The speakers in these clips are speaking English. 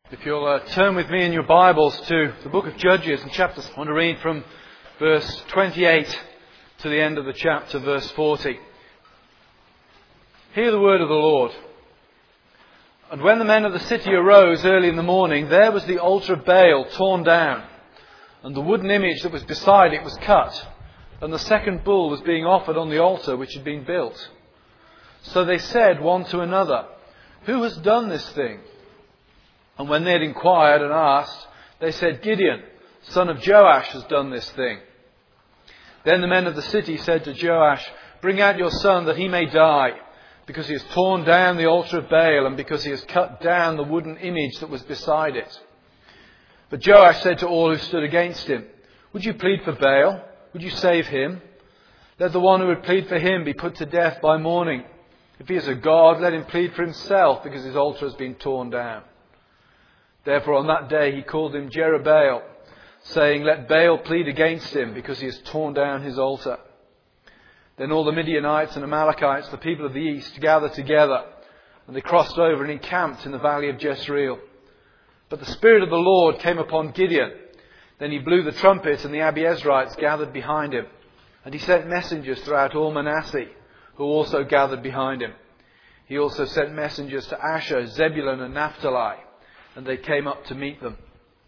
If you'll turn with me in your Bibles to the book of Judges and chapter, I want to read from verse 28 to the end of the chapter, verse 40. Hear the word of the Lord. And when the men of the city arose early in the morning, there was the altar of Baal torn down, and the wooden image that was beside it was cut, and the second bull was being offered on the altar which had been built. So they said one to another, "Who has done this thing?" And when they had inquired and asked, they said, "Gideon, son of Joash, has done this thing." Then the men of the city said to Joash, "Bring out your son that he may die, because he has torn down the altar of Baal and because he has cut down the wooden image that was beside it." But Joash said to all who stood against him, "Would you plead for Baal? Would you save him? Let the one who would plead for him be put to death by morning. If he is a god, let him plead for himself, because his altar has been torn down." Therefore on that day he called him Jerubbaal, saying, "Let Baal plead against him, because he has torn down his altar." Then all the Midianites and Amalekites, the people of the east, gathered together, and they crossed over and encamped in the valley of Jezreel. But the Spirit of the Lord came upon Gideon. Then he blew the trumpet, and the Abiezrites gathered behind him. And he sent messengers throughout all Manasseh, who also gathered behind him. He also sent messengers to Asher, Zebulun and Naphtali, and they came up to meet them.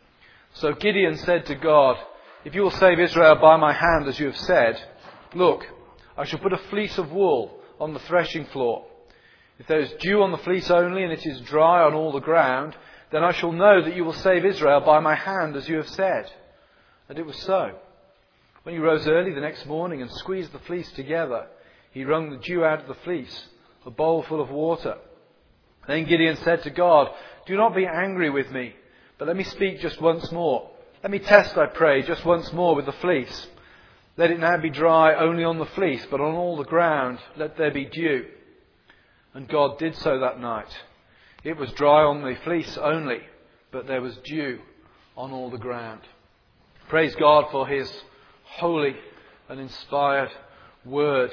So Gideon said to God, "If you will save Israel by my hand, as you have said, look, I shall put a fleece of wool on the threshing floor. If there is dew on the fleece only, and it is dry on all the ground, then I shall know that you will save Israel by my hand, as you have said." And it was so. When he rose early the next morning and squeezed the fleece together, he wrung the dew out of the fleece, a bowl full of water. Then Gideon said to God, "Do not be angry with me, but let me speak just once more. Let me test, I pray, just once more with the fleece. Let it now be dry only on the fleece, but on all the ground let there be dew." And God did so that night. It was dry on the fleece only, but there was dew on all the ground. Praise God for His holy and inspired word.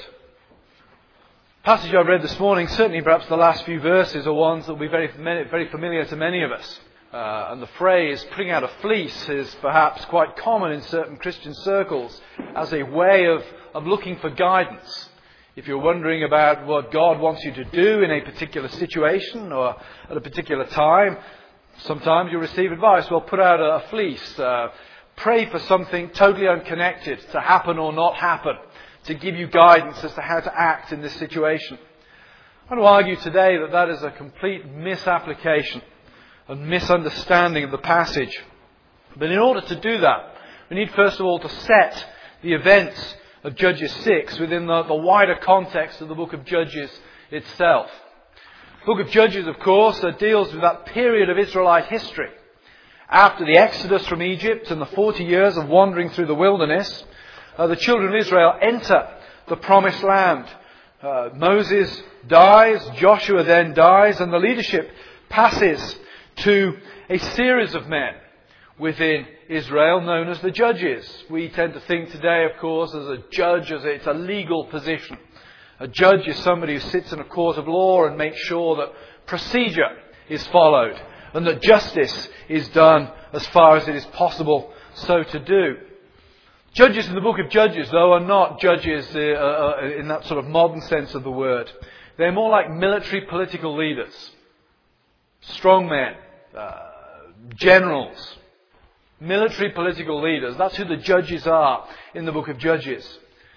The passage I read this morning, certainly perhaps the last few verses, are ones that will be very familiar to many of us. And the phrase "putting out a fleece" is perhaps quite common in certain Christian circles as a way of looking for guidance. If you're wondering about what God wants you to do in a particular situation or at a particular time, sometimes you'll receive advice. Well, put out a fleece. Pray for something totally unconnected to happen or not happen, to give you guidance as to how to act in this situation. I want to argue today that that is a complete misapplication and misunderstanding of the passage. But in order to do that, we need first of all to set the events of Judges 6 within the wider context of the book of Judges itself. The book of Judges, of course, deals with that period of Israelite history. After the Exodus from Egypt and the 40 years of wandering through the wilderness, the children of Israel enter the promised land. Moses dies, Joshua then dies, and the leadership passes to a series of men within Israel known as the judges. We tend to think today, of course, as a judge as it's a legal position. A judge is somebody who sits in a court of law and makes sure that procedure is followed and that justice is done as far as it is possible so to do. Judges in the book of Judges, though, are not judges in that sort of modern sense of the word. They're more like military political leaders. Strong men, generals, military political leaders. That's who the judges are in the book of Judges.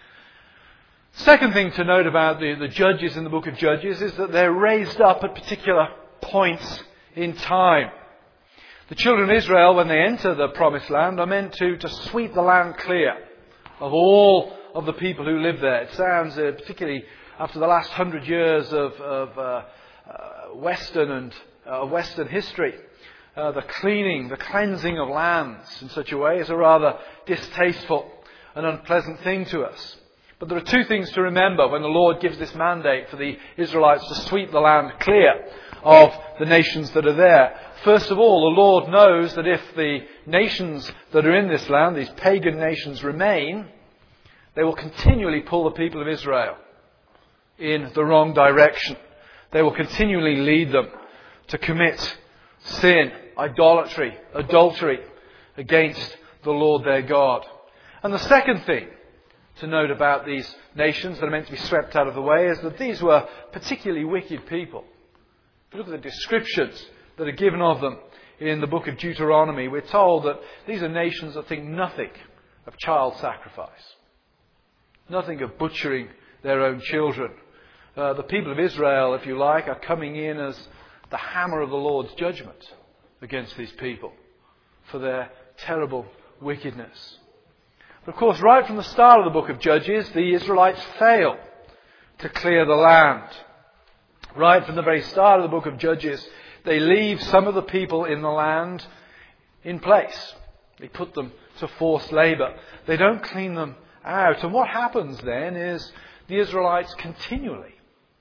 Second thing to note about the judges in the book of Judges is that they're raised up at particular points in time. The children of Israel, when they enter the promised land, are meant to sweep the land clear of all of the people who live there. It sounds, particularly after the last 100 years of Western history, the cleansing of lands in such a way is a rather distasteful and unpleasant thing to us. But there are two things to remember when the Lord gives this mandate for the Israelites to sweep the land clear of the nations that are there. First of all, the Lord knows that if the nations that are in this land, these pagan nations, remain, they will continually pull the people of Israel in the wrong direction. They will continually lead them to commit sin idolatry, adultery against the Lord their God. And the second thing to note about these nations that are meant to be swept out of the way is that these were particularly wicked people. If you look at the descriptions that are given of them in the book of Deuteronomy, we're told that these are nations that think nothing of child sacrifice, nothing of butchering their own children. The people of Israel, if you like, are coming in as the hammer of the Lord's judgment against these people for their terrible wickedness. But of course, right from the start of the book of Judges, the Israelites fail to clear the land. Right from the very start of the book of Judges, they leave some of the people in the land in place. They put them to forced labour. They don't clean them out. And what happens then is the Israelites continually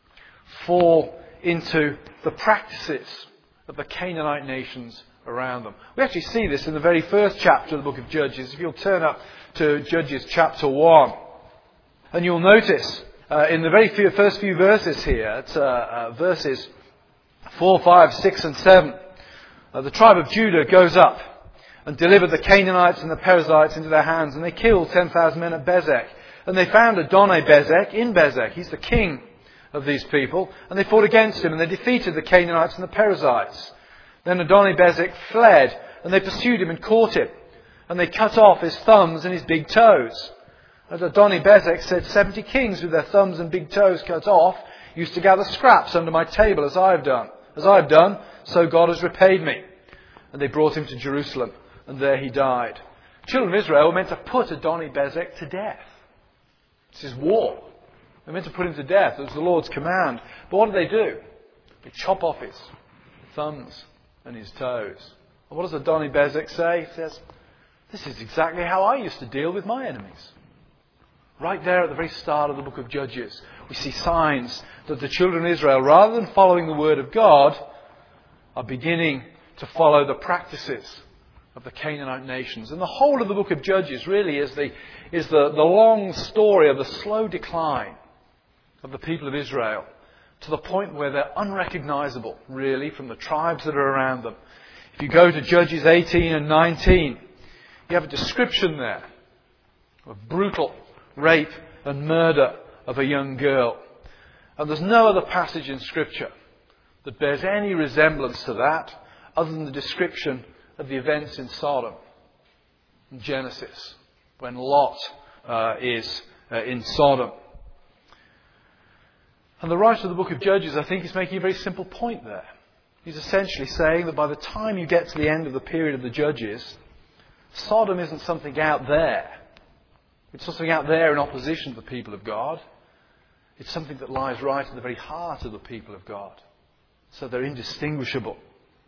fall into the practices of the Canaanite nations around them. We actually see this in the very first chapter of the book of Judges. If you'll turn up to Judges chapter 1, and you'll notice in the very first few verses here, it's verses 4, 5, 6 and 7, the tribe of Judah goes up and delivered the Canaanites and the Perizzites into their hands, and they killed 10,000 men at Bezek. And they found Adoni-Bezek in Bezek. He's the king of these people. And they fought against him, and they defeated the Canaanites and the Perizzites. Then Adoni-Bezek fled, and they pursued him and caught him. And they cut off his thumbs and his big toes. And Adoni-Bezek said, 70 kings with their thumbs and big toes cut off used to gather scraps under my table as I've done. As I've done, so God has repaid me. And they brought him to Jerusalem, and there he died. Children of Israel were meant to put Adoni-Bezek to death. This is war. They're meant to put him to death. It was the Lord's command. But what do? They chop off his thumbs and his toes. And what does Adoni-Bezek say? He says, this is exactly how I used to deal with my enemies. Right there at the very start of the book of Judges, we see signs that the children of Israel, rather than following the word of God, are beginning to follow the practices of the Canaanite nations. And the whole of the book of Judges really is the long story of the slow decline of the people of Israel to the point where they're unrecognizable, really, from the tribes that are around them. If you go to Judges 18 and 19, you have a description there of brutal rape and murder of a young girl. And there's no other passage in Scripture that bears any resemblance to that other than the description of the events in Sodom in Genesis, when Lot is in Sodom. And the writer of the book of Judges, I think, is making a very simple point there. He's essentially saying that by the time you get to the end of the period of the Judges, Sodom isn't something out there. It's something out there in opposition to the people of God. It's something that lies right in the very heart of the people of God. So they're indistinguishable.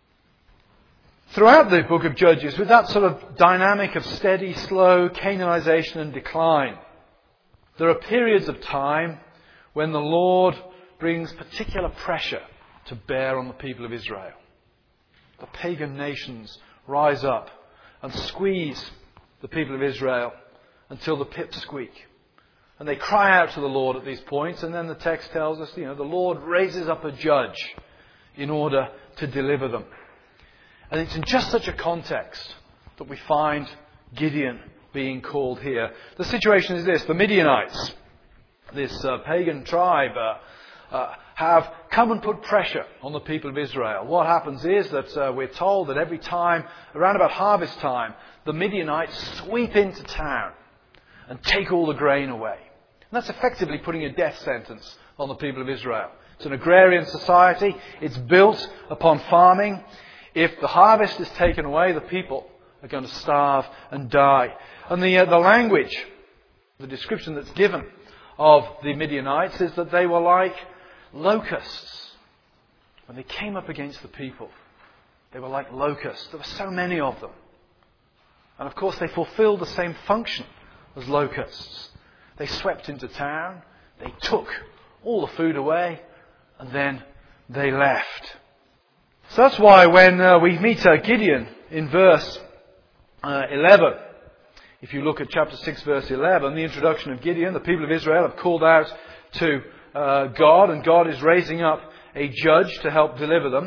Throughout the book of Judges, with that sort of dynamic of steady, slow Canaanization and decline, there are periods of time when the Lord brings particular pressure to bear on the people of Israel. The pagan nations rise up and squeeze the people of Israel until the pips squeak. And they cry out to the Lord at these points, and then the text tells us, the Lord raises up a judge in order to deliver them. And it's in just such a context that we find Gideon being called here. The situation is this: the Midianites, this pagan tribe, have come and put pressure on the people of Israel. What happens is that we're told that every time, around about harvest time, the Midianites sweep into town and take all the grain away. And that's effectively putting a death sentence on the people of Israel. It's an agrarian society. It's built upon farming. If the harvest is taken away, the people are going to starve and die. And the language, the description that's given of the Midianites is that they were like locusts. When they came up against the people, they were like locusts. There were so many of them. And of course they fulfilled the same function as locusts. They swept into town, they took all the food away, and then they left. So that's why when we meet Gideon in verse 11, if you look at chapter 6 verse 11, the introduction of Gideon, the people of Israel have called out to God, and God is raising up a judge to help deliver them.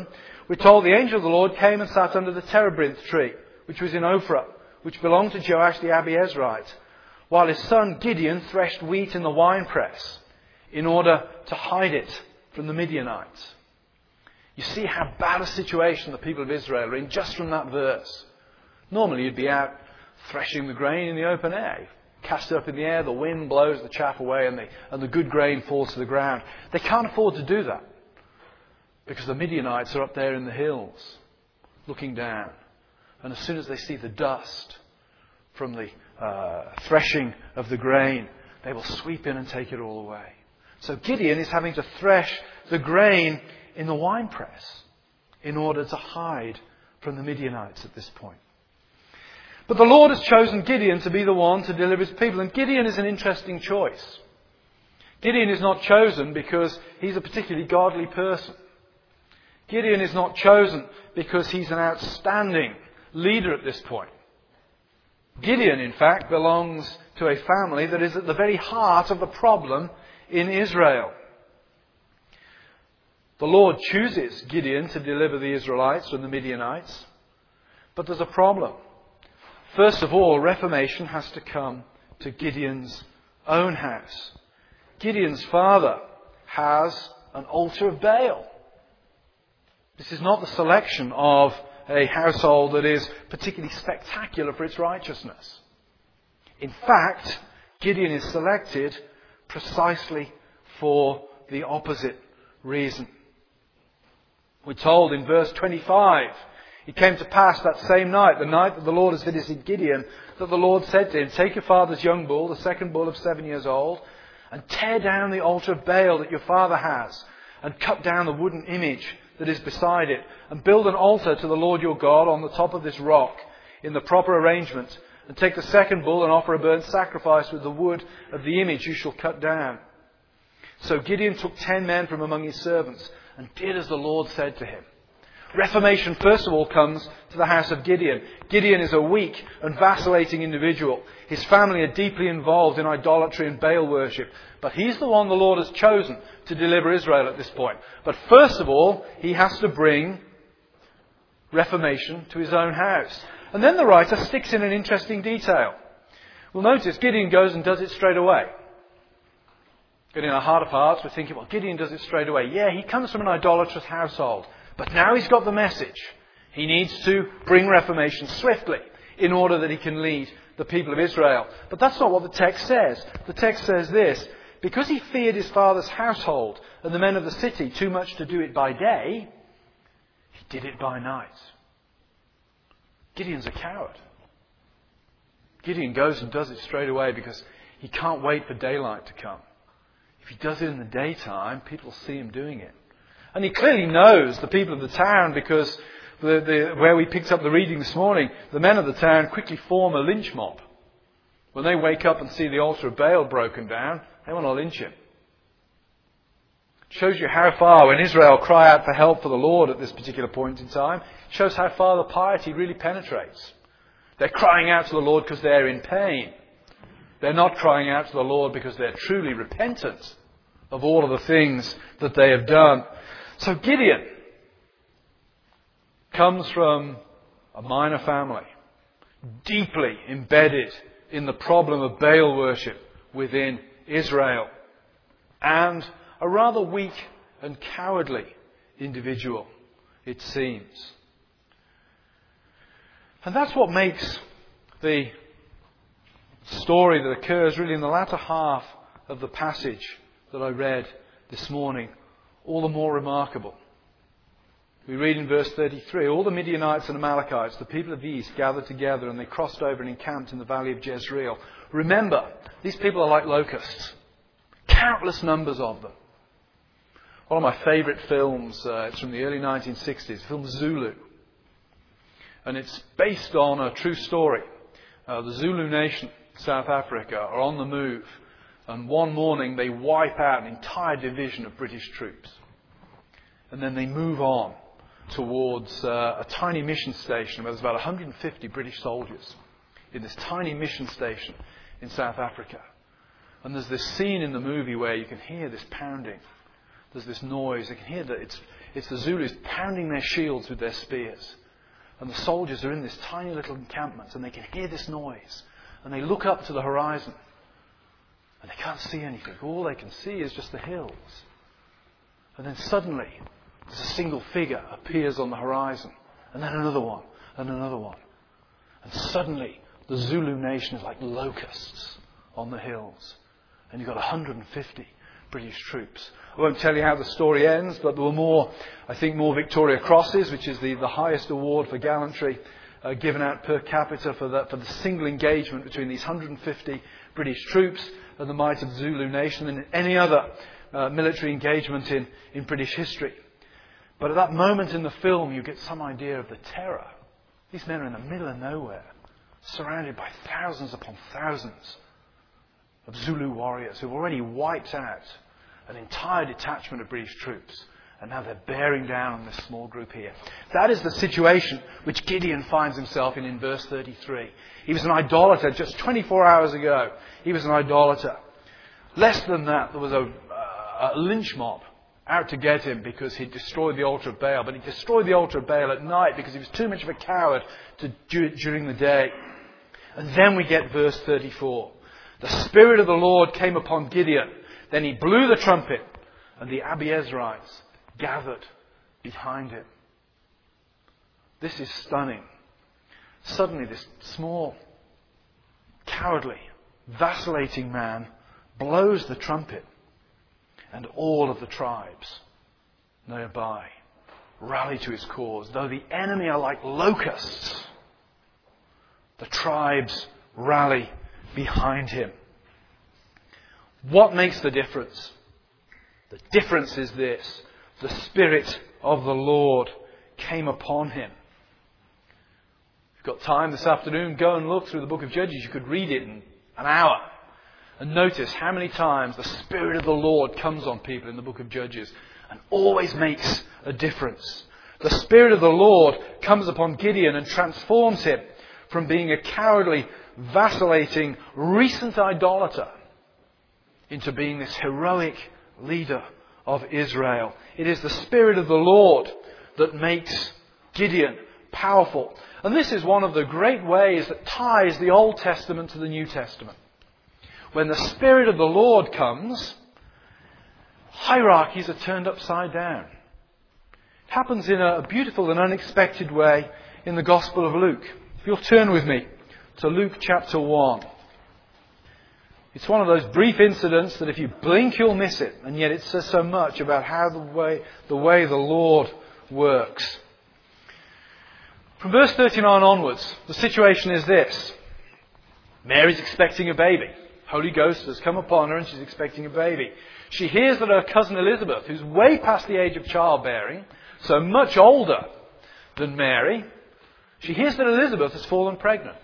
we're told the angel of the Lord came and sat under the terebinth tree, which was in Ophrah, which belonged to Joash the Abiezrite, while his son Gideon threshed wheat in the winepress in order to hide it from the Midianites. You see how bad a situation the people of Israel are in just from that verse. Normally you'd be out threshing the grain in the open air. Cast it up in the air, the wind blows the chaff away and the good grain falls to the ground. They can't afford to do that because the Midianites are up there in the hills looking down. And as soon as they see the dust from the threshing of the grain, they will sweep in and take it all away. So Gideon is having to thresh the grain in the winepress in order to hide from the Midianites at this point. But the Lord has chosen Gideon to be the one to deliver his people. And Gideon is an interesting choice. Gideon is not chosen because he's a particularly godly person. Gideon is not chosen because he's an outstanding leader at this point. Gideon, in fact, belongs to a family that is at the very heart of the problem in Israel. The Lord chooses Gideon to deliver the Israelites from the Midianites. But there's a problem. First of all, reformation has to come to Gideon's own house. Gideon's father has an altar of Baal. This is not the selection of a household that is particularly spectacular for its righteousness. In fact, Gideon is selected precisely for the opposite reason. We're told in verse 25, it came to pass that same night, the night that the Lord has visited Gideon, that the Lord said to him, take your father's young bull, the second bull of 7 years old, and tear down the altar of Baal that your father has, and cut down the wooden image that is beside it, and build an altar to the Lord your God on the top of this rock in the proper arrangement, and take the second bull and offer a burnt sacrifice with the wood of the image you shall cut down. So Gideon took 10 men from among his servants, and did as the Lord said to him. Reformation, first of all, comes to the house of Gideon. Gideon is a weak and vacillating individual. His family are deeply involved in idolatry and Baal worship. But he's the one the Lord has chosen to deliver Israel at this point. But first of all, he has to bring reformation to his own house. And then the writer sticks in an interesting detail. We'll notice Gideon goes and does it straight away. But in our heart of hearts, we're thinking, well, Gideon does it straight away. Yeah, he comes from an idolatrous household. But now he's got the message. He needs to bring reformation swiftly in order that he can lead the people of Israel. But that's not what the text says. The text says this: because he feared his father's household and the men of the city too much to do it by day, he did it by night. Gideon's a coward. Gideon goes and does it straight away because he can't wait for daylight to come. If he does it in the daytime, people will see him doing it. And he clearly knows the people of the town because where we picked up the reading this morning, the men of the town quickly form a lynch mob. When they wake up and see the altar of Baal broken down, they want to lynch him. It shows you how far, when Israel cry out for help for the Lord at this particular point in time, it shows how far the piety really penetrates. They're crying out to the Lord because they're in pain. They're not crying out to the Lord because they're truly repentant of all of the things that they have done. So Gideon comes from a minor family, deeply embedded in the problem of Baal worship within Israel, and a rather weak and cowardly individual, it seems. And that's what makes the story that occurs really in the latter half of the passage that I read this morning all the more remarkable. We read in verse 33, all the Midianites and Amalekites, the people of the east, gathered together and they crossed over and encamped in the valley of Jezreel. Remember, these people are like locusts. Countless numbers of them. One of my favourite films, it's from the early 1960s, the film Zulu. And it's based on a true story. The Zulu nation, South Africa, are on the move. And one morning they wipe out an entire division of British troops. And then they move on towards a tiny mission station where there's about 150 British soldiers in this tiny mission station in South Africa. And there's this scene in the movie where you can hear this pounding. There's this noise. You can hear that It's the Zulus pounding their shields with their spears. And the soldiers are in this tiny little encampment and they can hear this noise. And they look up to the horizon. And they can't see anything. All they can see is just the hills. And then suddenly, there's a single figure appears on the horizon. And then another one. And another one. And suddenly, the Zulu nation is like locusts on the hills. And you've got 150 British troops. I won't tell you how the story ends, but there were more Victoria Crosses, which is the highest award for gallantry given out per capita for the single engagement between these 150 British troops and the might of the Zulu nation than any other military engagement in British history. But at that moment in the film, you get some idea of the terror. These men are in the middle of nowhere, surrounded by thousands upon thousands of Zulu warriors who've already wiped out an entire detachment of British troops. And now they're bearing down on this small group here. That is the situation which Gideon finds himself in verse 33. He was an idolater just 24 hours ago. He was an idolater. Less than that, there was a lynch mob out to get him because he destroyed the altar of Baal. But he destroyed the altar of Baal at night because he was too much of a coward to do it during the day. And then we get verse 34. The Spirit of the Lord came upon Gideon. Then he blew the trumpet, and the Abiezrites gathered behind him. This is stunning. Suddenly this small, cowardly, vacillating man blows the trumpet, and all of the tribes nearby rally to his cause. Though the enemy are like locusts, the tribes rally behind him. What makes the difference? The difference is this. The Spirit of the Lord came upon him. If you've got time this afternoon, go and look through the book of Judges. You could read it in an hour. And notice how many times the Spirit of the Lord comes on people in the book of Judges and always makes a difference. The Spirit of the Lord comes upon Gideon and transforms him from being a cowardly, vacillating, recent idolater into being this heroic leader of Israel. It is the Spirit of the Lord that makes Gideon powerful. And this is one of the great ways that ties the Old Testament to the New Testament. When the Spirit of the Lord comes, hierarchies are turned upside down. It happens in a beautiful and unexpected way in the Gospel of Luke. If you'll turn with me to Luke chapter 1. It's one of those brief incidents that if you blink you'll miss it, and yet it says so much about how the way the Lord works. From verse 39 onwards, the situation is this. Mary's expecting a baby. Holy Ghost has come upon her and she's expecting a baby. She hears that her cousin Elizabeth, who's way past the age of childbearing, so much older than Mary, she hears that Elizabeth has fallen pregnant.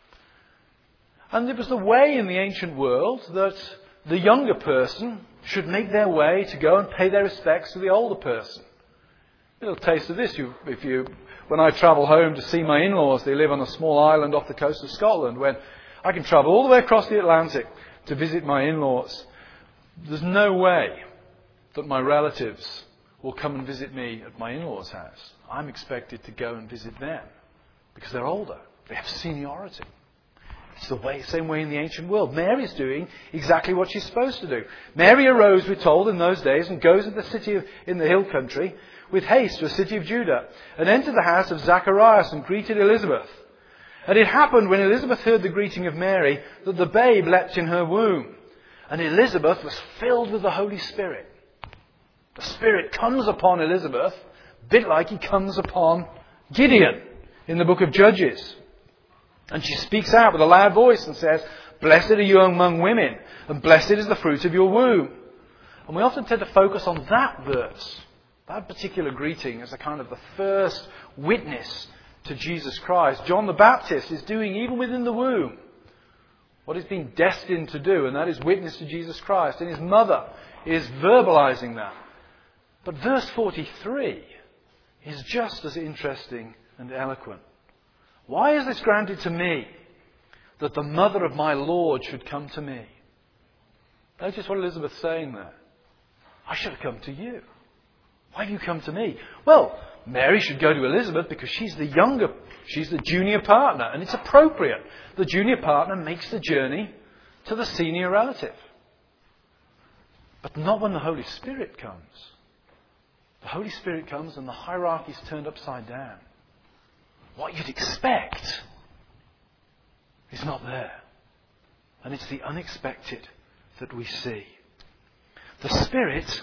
And it was the way in the ancient world that the younger person should make their way to go and pay their respects to the older person. A little taste of this. When I travel home to see my in-laws, they live on a small island off the coast of Scotland, when I can travel all the way across the Atlantic to visit my in-laws. There's no way that my relatives will come and visit me at my in-laws' house. I'm expected to go and visit them because they're older. They have seniority. It's the same way in the ancient world. Mary's doing exactly what she's supposed to do. Mary arose, we're told, in those days and goes to the city in the hill country with haste to a city of Judah and entered the house of Zacharias and greeted Elizabeth. And it happened when Elizabeth heard the greeting of Mary that the babe leapt in her womb. And Elizabeth was filled with the Holy Spirit. The Spirit comes upon Elizabeth, a bit like he comes upon Gideon in the book of Judges. And she speaks out with a loud voice and says, "Blessed are you among women, and blessed is the fruit of your womb." And we often tend to focus on that verse, that particular greeting, as a kind of the first witness to Jesus Christ. John the Baptist is doing, even within the womb, what he's been destined to do, and that is witness to Jesus Christ. And his mother is verbalizing that. But verse 43 is just as interesting and eloquent. Why is this granted to me, that the mother of my Lord should come to me? Notice what Elizabeth's saying there. I should have come to you. Why have you come to me? Well, Mary should go to Elizabeth because she's the junior partner, and it's appropriate. The junior partner makes the journey to the senior relative. But not when the Holy Spirit comes. The Holy Spirit comes and the hierarchy's turned upside down. What you'd expect is not there. And it's the unexpected that we see. The Spirit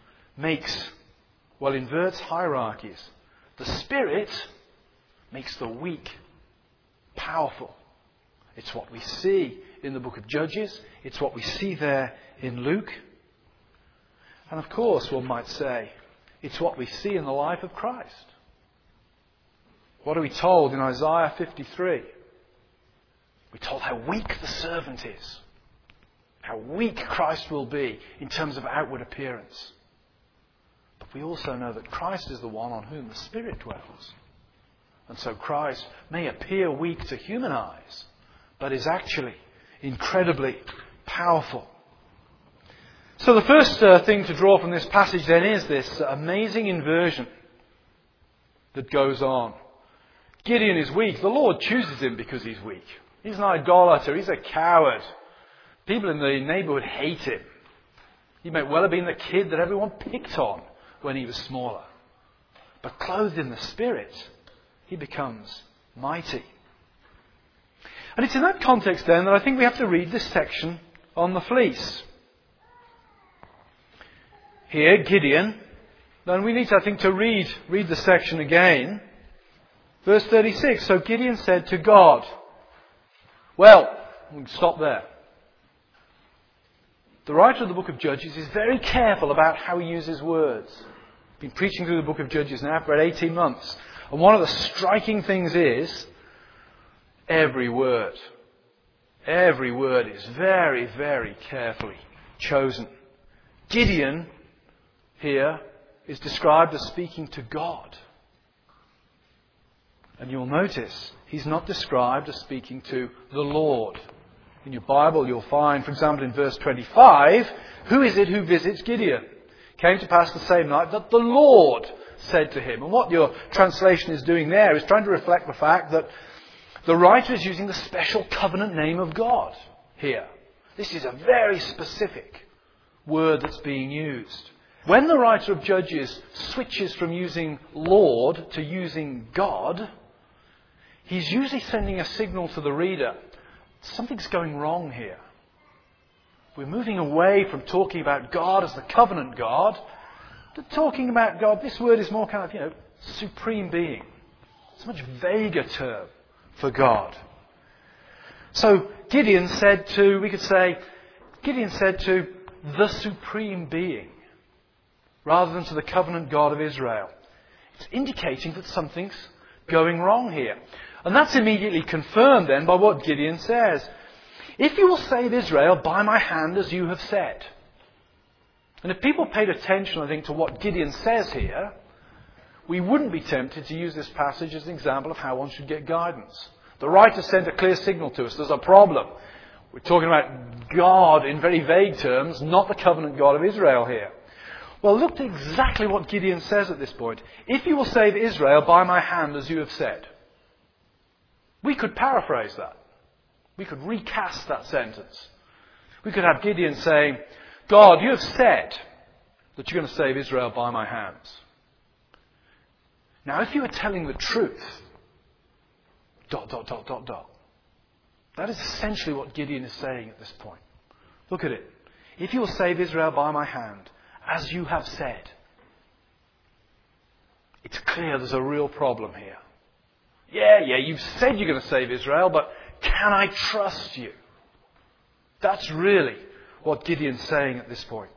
inverts hierarchies. The Spirit makes the weak powerful. It's what we see in the book of Judges. It's what we see there in Luke. And of course, one might say, it's what we see in the life of Christ. What are we told in Isaiah 53? We're told how weak the servant is. How weak Christ will be in terms of outward appearance. But we also know that Christ is the one on whom the Spirit dwells. And so Christ may appear weak to human eyes, but is actually incredibly powerful. So the first thing to draw from this passage then is this amazing inversion that goes on. Gideon is weak. The Lord chooses him because he's weak. He's an idolater. He's a coward. People in the neighbourhood hate him. He may well have been the kid that everyone picked on when he was smaller. But clothed in the Spirit, he becomes mighty. And it's in that context then that I think we have to read this section on the fleece. Here, Gideon, then we need, I think, to read the section again. Verse 36, so Gideon said to God, well, we'll stop there. The writer of the book of Judges is very careful about how he uses words. I've been preaching through the book of Judges now for 18 months. And one of the striking things is every word is very, very carefully chosen. Gideon here is described as speaking to God. And you'll notice he's not described as speaking to the Lord. In your Bible you'll find, for example, in verse 25, who is it who visits Gideon? Came to pass the same night that the Lord said to him. And what your translation is doing there is trying to reflect the fact that the writer is using the special covenant name of God here. This is a very specific word that's being used. When the writer of Judges switches from using Lord to using God, he's usually sending a signal to the reader. Something's going wrong here. We're moving away from talking about God as the covenant God to talking about God. This word is more kind of, supreme being. It's a much vaguer term for God. So Gideon said to the supreme being, rather than to the covenant God of Israel. It's indicating that something's going wrong here. And that's immediately confirmed then by what Gideon says. If you will save Israel by my hand as you have said. And if people paid attention, I think, to what Gideon says here, we wouldn't be tempted to use this passage as an example of how one should get guidance. The writer sent a clear signal to us. There's a problem. We're talking about God in very vague terms, not the covenant God of Israel here. Well, look at exactly what Gideon says at this point. If you will save Israel by my hand as you have said. We could paraphrase that. We could recast that sentence. We could have Gideon saying, God, you have said that you're going to save Israel by my hands. Now, if you were telling the truth, ... That is essentially what Gideon is saying at this point. Look at it. If you will save Israel by my hand, as you have said. It's clear there's a real problem here. Yeah, you've said you're going to save Israel, but can I trust you? That's really what Gideon's saying at this point.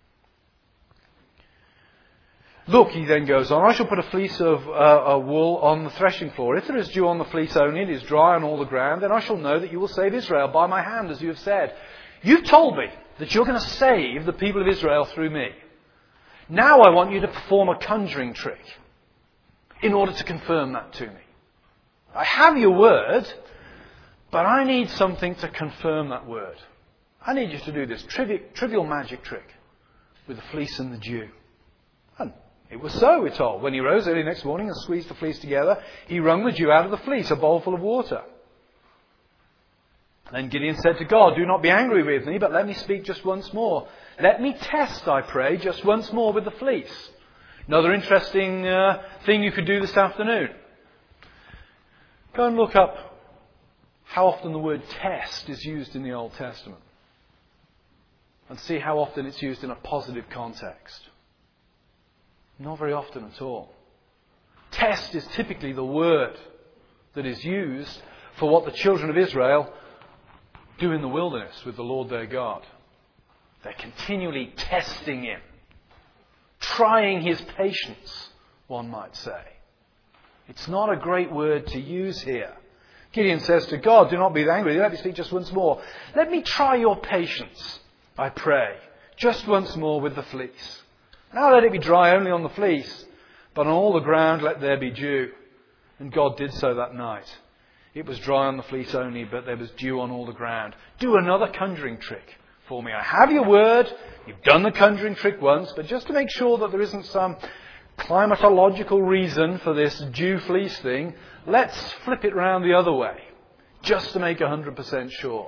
Look, he then goes on, I shall put a fleece of wool on the threshing floor. If there is dew on the fleece only, and it is dry on all the ground, then I shall know that you will save Israel by my hand, as you have said. You've told me that you're going to save the people of Israel through me. Now I want you to perform a conjuring trick in order to confirm that to me. I have your word, but I need something to confirm that word. I need you to do this trivial magic trick with the fleece and the dew. And It was so, we're told. When he rose early next morning and squeezed the fleece together, he wrung the dew out of the fleece, a bowl full of water. Then Gideon said to God, "Do not be angry with me, but let me speak just once more. Let me test, I pray, just once more with the fleece." Another interesting thing you could do this afternoon. Go and look up how often the word test is used in the Old Testament. And see how often it's used in a positive context. Not very often at all. Test is typically the word that is used for what the children of Israel do in the wilderness with the Lord their God. They're continually testing him. Trying his patience, one might say. It's not a great word to use here. Gideon says to God, "Do not be angry. Let me speak just once more. Let me try your patience, I pray, just once more with the fleece. Now let it be dry only on the fleece, but on all the ground let there be dew." And God did so that night. It was dry on the fleece only, but there was dew on all the ground. Do another conjuring trick for me. I have your word. You've done the conjuring trick once, but just to make sure that there isn't some climatological reason for this dew fleece thing, let's flip it round the other way, just to make 100% sure.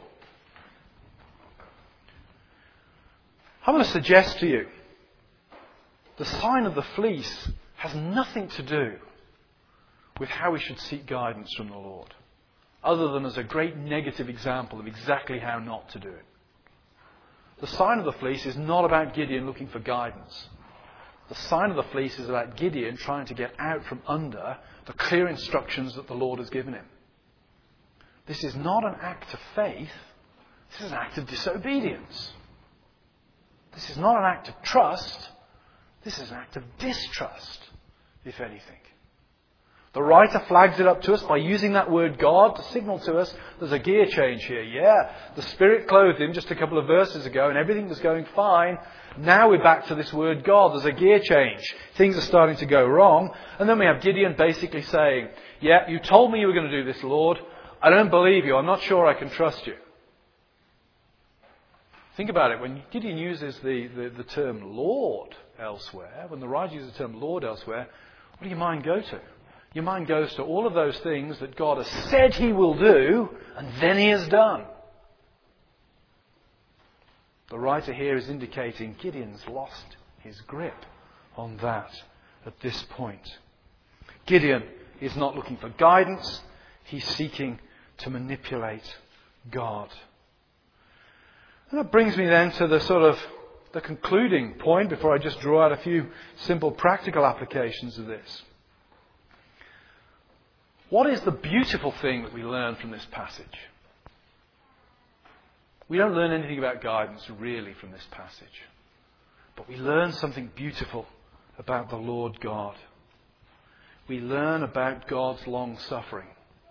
I'm going to suggest to you, the sign of the fleece has nothing to do with how we should seek guidance from the Lord, other than as a great negative example of exactly how not to do it. The sign of the fleece is not about Gideon looking for guidance. The sign of the fleece is about Gideon trying to get out from under the clear instructions that the Lord has given him. This is not an act of faith. This is an act of disobedience. This is not an act of trust. This is an act of distrust, if anything. The writer flags it up to us by using that word God to signal to us there's a gear change here. Yeah, the Spirit clothed him just a couple of verses ago and everything was going fine. Now we're back to this word God. There's a gear change. Things are starting to go wrong. And then we have Gideon basically saying, "Yeah, you told me you were going to do this, Lord. I don't believe you. I'm not sure I can trust you." Think about it. When Gideon uses the term Lord elsewhere, when the writer uses the term Lord elsewhere, what do your mind go to? Your mind goes to all of those things that God has said he will do, and then he has done. The writer here is indicating Gideon's lost his grip on that at this point. Gideon is not looking for guidance. He's seeking to manipulate God. And that brings me then to the concluding point before I just draw out a few simple practical applications of this. What is the beautiful thing that we learn from this passage? We don't learn anything about guidance really from this passage. But we learn something beautiful about the Lord God. We learn about God's long suffering.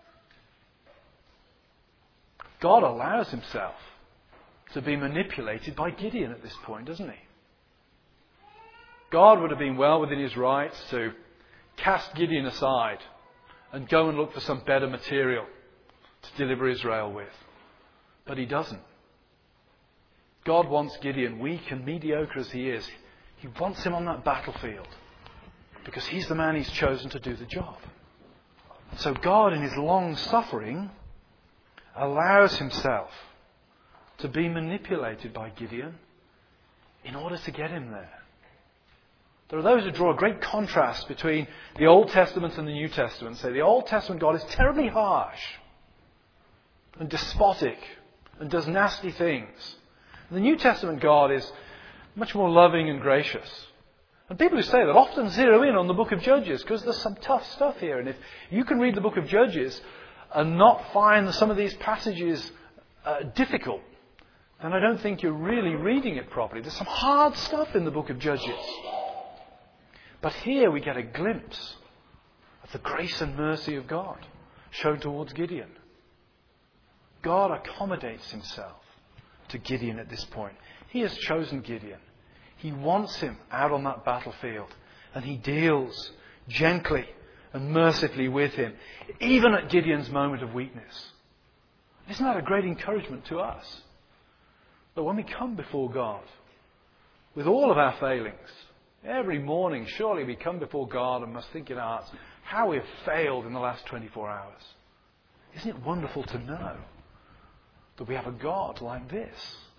God allows himself to be manipulated by Gideon at this point, doesn't he? God would have been well within his rights to cast Gideon aside and go and look for some better material to deliver Israel with. But he doesn't. God wants Gideon, weak and mediocre as he is, he wants him on that battlefield because he's the man he's chosen to do the job. So God, in his long suffering, allows himself to be manipulated by Gideon in order to get him there. There are those who draw a great contrast between the Old Testament and the New Testament. Say the Old Testament God is terribly harsh and despotic and does nasty things. And the New Testament God is much more loving and gracious. And people who say that often zero in on the book of Judges because there's some tough stuff here. And if you can read the book of Judges and not find some of these passages difficult, then I don't think you're really reading it properly. There's some hard stuff in the book of Judges. But here we get a glimpse of the grace and mercy of God shown towards Gideon. God accommodates himself to Gideon at this point. He has chosen Gideon. He wants him out on that battlefield. And he deals gently and mercifully with him, even at Gideon's moment of weakness. Isn't that a great encouragement to us? That when we come before God, with all of our failings, Every morning, surely we come before God and must think in our hearts how we've failed in the last 24 hours. Isn't it wonderful to know that we have a God like this?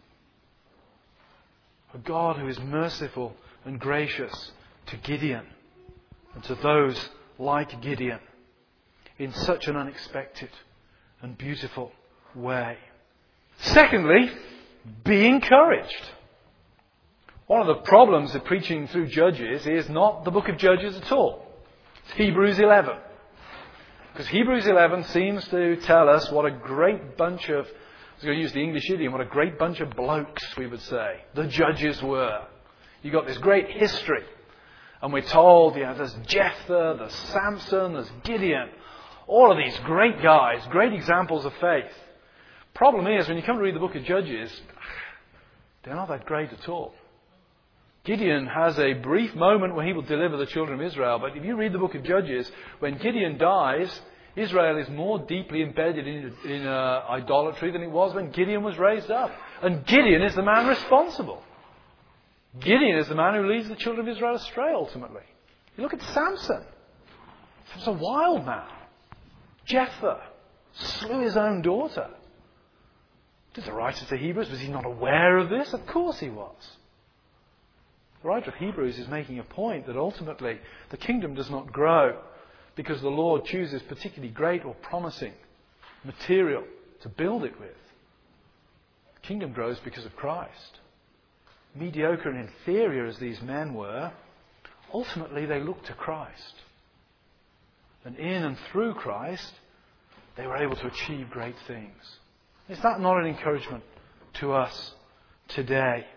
A God who is merciful and gracious to Gideon and to those like Gideon in such an unexpected and beautiful way. Secondly, be encouraged. One of the problems of preaching through Judges is not the book of Judges at all. It's Hebrews 11. Because Hebrews 11 seems to tell us what a great bunch of, I was going to use the English idiom, what a great bunch of blokes, we would say, the judges were. You've got this great history. And we're told, there's Jephthah, there's Samson, there's Gideon. All of these great guys, great examples of faith. Problem is, when you come to read the book of Judges, they're not that great at all. Gideon has a brief moment when he will deliver the children of Israel. But if you read the book of Judges, when Gideon dies, Israel is more deeply embedded in idolatry than it was when Gideon was raised up. And Gideon is the man responsible. Gideon is the man who leads the children of Israel astray, ultimately. You look at Samson. Samson's a wild man. Jephthah slew his own daughter. Did the writer to Hebrews, was he not aware of this? Of course he was. The writer of Hebrews is making a point that ultimately the kingdom does not grow because the Lord chooses particularly great or promising material to build it with. The kingdom grows because of Christ. Mediocre and inferior as these men were, ultimately they looked to Christ. And in and through Christ, they were able to achieve great things. Is that not an encouragement to us today?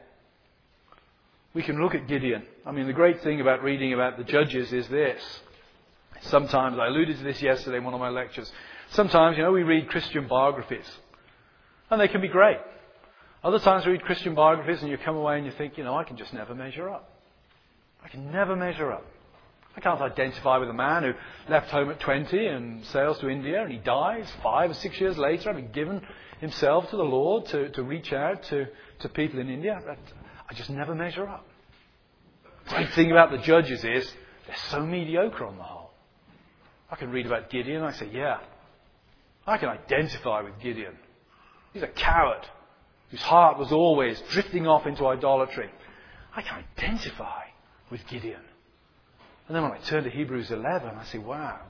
We can look at Gideon. I mean, the great thing about reading about the Judges is this. Sometimes, I alluded to this yesterday in one of my lectures, sometimes, we read Christian biographies. And they can be great. Other times we read Christian biographies and you come away and you think, I can just never measure up. I can never measure up. I can't identify with a man who left home at 20 and sails to India and he dies 5 or 6 years later having given himself to the Lord to reach out to people in India. I just never measure up. The great thing about the Judges is they're so mediocre on the whole. I can read about Gideon and I say, yeah, I can identify with Gideon. He's a coward whose heart was always drifting off into idolatry. I can identify with Gideon. And then when I turn to Hebrews 11, I say, wow.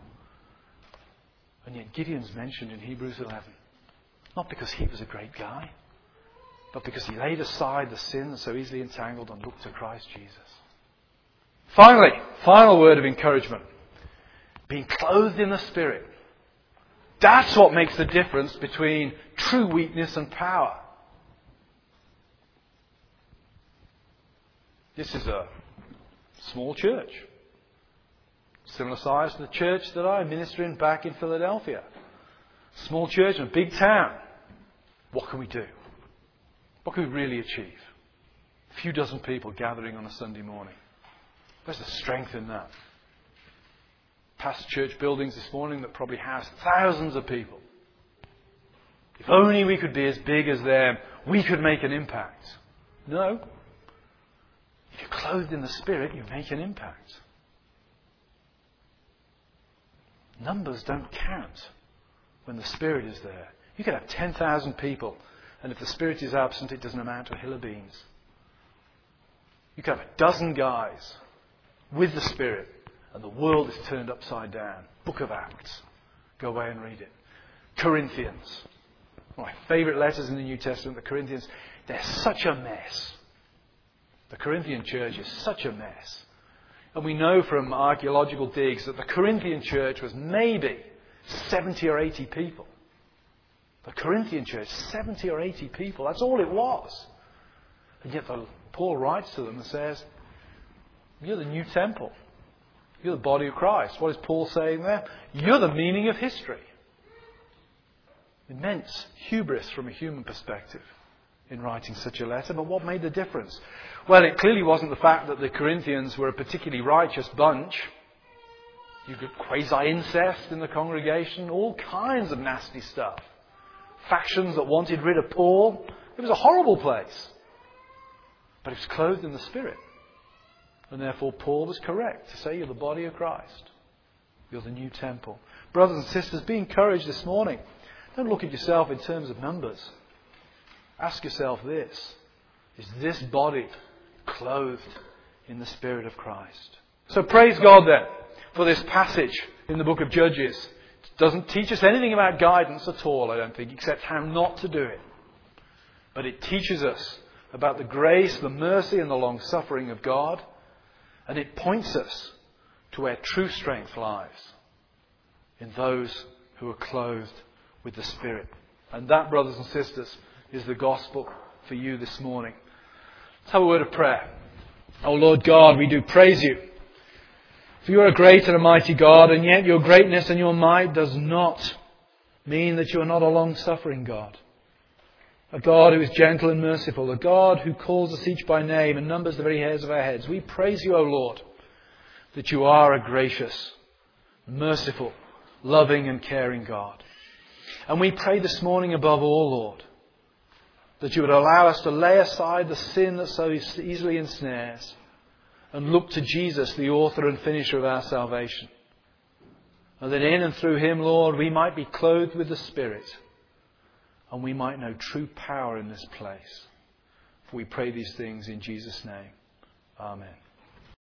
And yet Gideon's mentioned in Hebrews 11. Not because he was a great guy, but because he laid aside the sin that so easily entangled and looked to Christ Jesus. Finally, final word of encouragement. Being clothed in the Spirit. That's what makes the difference between true weakness and power. This is a small church. Similar size to the church that I minister in back in Philadelphia. Small church in a big town. What can we do? What can we really achieve? A few dozen people gathering on a Sunday morning. Where's the strength in that? Past church buildings this morning that probably house thousands of people. If only we could be as big as them, we could make an impact. No. If you're clothed in the Spirit, you make an impact. Numbers don't count when the Spirit is there. You can have 10,000 people, and if the Spirit is absent, it doesn't amount to a hill of beans. You can have a dozen guys with the Spirit, and the world is turned upside down. Book of Acts. Go away and read it. Corinthians. One of my favourite letters in the New Testament, the Corinthians. They're such a mess. The Corinthian church is such a mess. And we know from archaeological digs that the Corinthian church was maybe 70 or 80 people. The Corinthian church, 70 or 80 people. That's all it was. And yet Paul writes to them and says, you're the new temple. You're the body of Christ. What is Paul saying there? You're the meaning of history. Immense hubris from a human perspective in writing such a letter. But what made the difference? Well, it clearly wasn't the fact that the Corinthians were a particularly righteous bunch. You got quasi-incest in the congregation, all kinds of nasty stuff. Factions that wanted rid of Paul. It was a horrible place. But it was clothed in the Spirit. And therefore Paul was correct to say you're the body of Christ. You're the new temple. Brothers and sisters, be encouraged this morning. Don't look at yourself in terms of numbers. Ask yourself this. Is this body clothed in the Spirit of Christ? So praise God then for this passage in the book of Judges. It doesn't teach us anything about guidance at all, I don't think, except how not to do it. But it teaches us about the grace, the mercy and the long suffering of God. And it points us to where true strength lies. In those who are clothed with the Spirit. And that, brothers and sisters, is the gospel for you this morning. Let's have a word of prayer. Oh Lord God, we do praise you. For you are a great and a mighty God, and yet your greatness and your might does not mean that you are not a long-suffering God. A God who is gentle and merciful. A God who calls us each by name and numbers the very hairs of our heads. We praise you, O Lord, that you are a gracious, merciful, loving and caring God. And we pray this morning above all, Lord, that you would allow us to lay aside the sin that so easily ensnares and look to Jesus, the author and finisher of our salvation. And that in and through him, Lord, we might be clothed with the Spirit and we might know true power in this place. For we pray these things in Jesus' name. Amen.